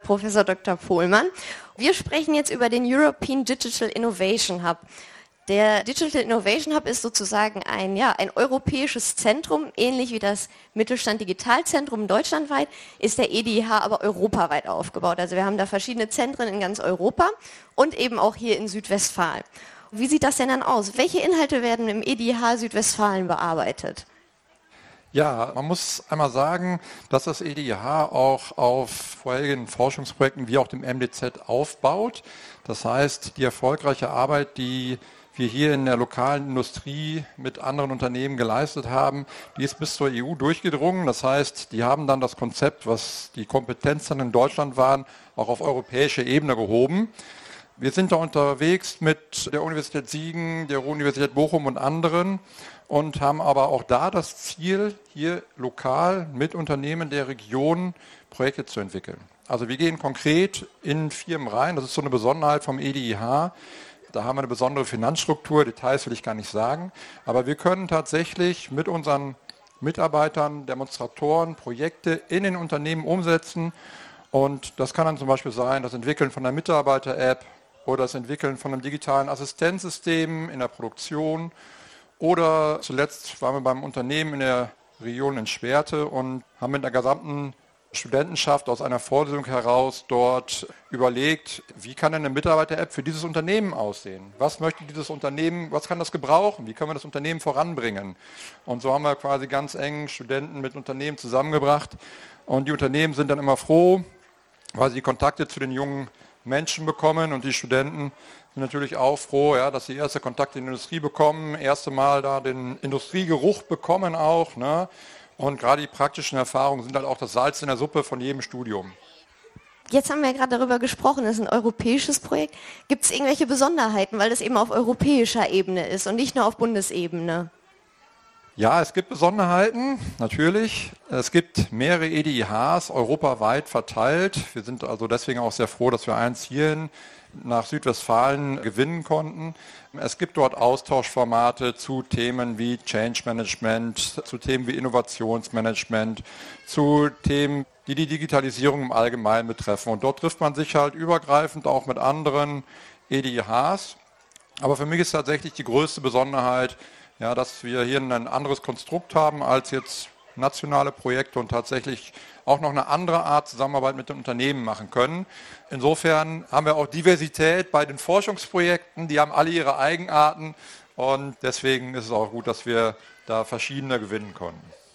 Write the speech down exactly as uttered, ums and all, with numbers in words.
Professor Doktor Pohlmann. Wir sprechen jetzt über den European Digital Innovation Hub. Der Digital Innovation Hub ist sozusagen ein, ja, ein europäisches Zentrum, ähnlich wie das Mittelstand Digitalzentrum deutschlandweit, ist der E D I H aber europaweit aufgebaut. Also wir haben da verschiedene Zentren in ganz Europa und eben auch hier in Südwestfalen. Wie sieht das denn dann aus? Welche Inhalte werden im E D I H Südwestfalen bearbeitet? Ja, man muss einmal sagen, dass das E D I H auch auf vorherigen Forschungsprojekten wie auch dem M D Z aufbaut. Das heißt, die erfolgreiche Arbeit, die wir hier in der lokalen Industrie mit anderen Unternehmen geleistet haben, die ist bis zur E U durchgedrungen. Das heißt, die haben dann das Konzept, was die Kompetenzen in Deutschland waren, auch auf europäische Ebene gehoben. Wir sind da unterwegs mit der Universität Siegen, der Universität Bochum und anderen und haben aber auch da das Ziel, hier lokal mit Unternehmen der Region Projekte zu entwickeln. Also wir gehen konkret in Firmen rein, das ist so eine Besonderheit vom E D I H. Da haben wir eine besondere Finanzstruktur, Details will ich gar nicht sagen, aber wir können tatsächlich mit unseren Mitarbeitern, Demonstratoren Projekte in den Unternehmen umsetzen und das kann dann zum Beispiel sein, das Entwickeln von einer Mitarbeiter-App oder das Entwickeln von einem digitalen Assistenzsystem in der Produktion oder zuletzt waren wir beim Unternehmen in der Region in Schwerte und haben mit der gesamten Studentenschaft aus einer Vorlesung heraus dort überlegt, wie kann denn eine Mitarbeiter-App für dieses Unternehmen aussehen? Was möchte dieses Unternehmen, was kann das gebrauchen? Wie können wir das Unternehmen voranbringen? Und so haben wir quasi ganz eng Studenten mit Unternehmen zusammengebracht und die Unternehmen sind dann immer froh, weil sie Kontakte zu den jungen Menschen bekommen und die Studenten sind natürlich auch froh, ja, dass sie erste Kontakte in die Industrie bekommen, erste Mal da den Industriegeruch bekommen auch, ne? Und gerade die praktischen Erfahrungen sind halt auch das Salz in der Suppe von jedem Studium. Jetzt haben wir ja gerade darüber gesprochen, es ist ein europäisches Projekt. Gibt es irgendwelche Besonderheiten, weil das eben auf europäischer Ebene ist und nicht nur auf Bundesebene? Ja, es gibt Besonderheiten, natürlich. Es gibt mehrere E D I Hs europaweit verteilt. Wir sind also deswegen auch sehr froh, dass wir eins hierhin nach Südwestfalen gewinnen konnten. Es gibt dort Austauschformate zu Themen wie Change Management, zu Themen wie Innovationsmanagement, zu Themen, die die Digitalisierung im Allgemeinen betreffen. Und dort trifft man sich halt übergreifend auch mit anderen E D I Hs. Aber für mich ist tatsächlich die größte Besonderheit, ja, dass wir hier ein anderes Konstrukt haben als jetzt nationale Projekte und tatsächlich auch noch eine andere Art Zusammenarbeit mit den Unternehmen machen können. Insofern haben wir auch Diversität bei den Forschungsprojekten, die haben alle ihre Eigenarten und deswegen ist es auch gut, dass wir da verschiedene gewinnen konnten.